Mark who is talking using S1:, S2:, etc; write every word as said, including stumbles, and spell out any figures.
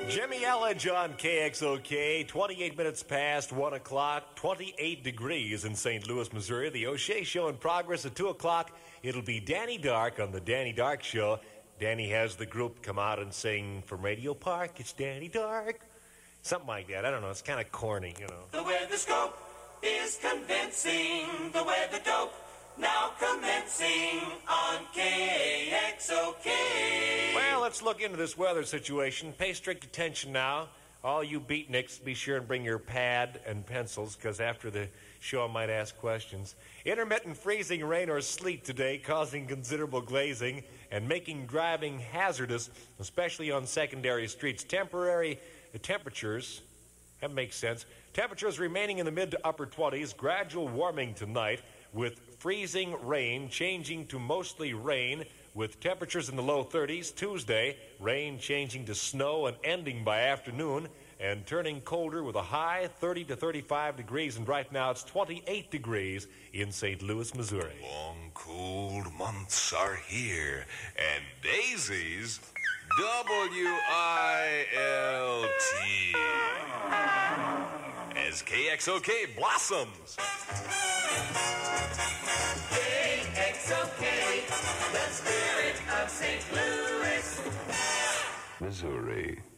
S1: Jimmy Elledge on K X O K, twenty-eight minutes past one o'clock, twenty-eight degrees in Saint Louis, Missouri. The O'Shea Show in progress at two o'clock. It'll be Danny Dark on the Danny Dark Show. Danny has the group come out and sing from Radio Park, it's Danny Dark. Something like that. I don't know. It's kind of corny, you know.
S2: The weather scope is convincing. The weather dope now commencing on K X O K.
S1: Well, let's look into this weather situation. Pay strict attention now. All you beatniks, be sure and bring your pad and pencils, because after the show I might ask questions. Intermittent freezing rain or sleet today, causing considerable glazing and making driving hazardous, especially on secondary streets. Temporary temperatures, that makes sense. Temperatures remaining in the mid to upper twenties, gradual warming tonight with freezing rain changing to mostly rain with temperatures in the low thirties. Tuesday, rain changing to snow and ending by afternoon and turning colder with a high thirty to thirty-five degrees. And right now it's twenty-eight degrees in Saint Louis, Missouri.
S3: Long, cold months are here, and daisies, W I L T, as K X O K blossoms.
S2: K X O K, the spirit of Saint Louis,
S3: Missouri.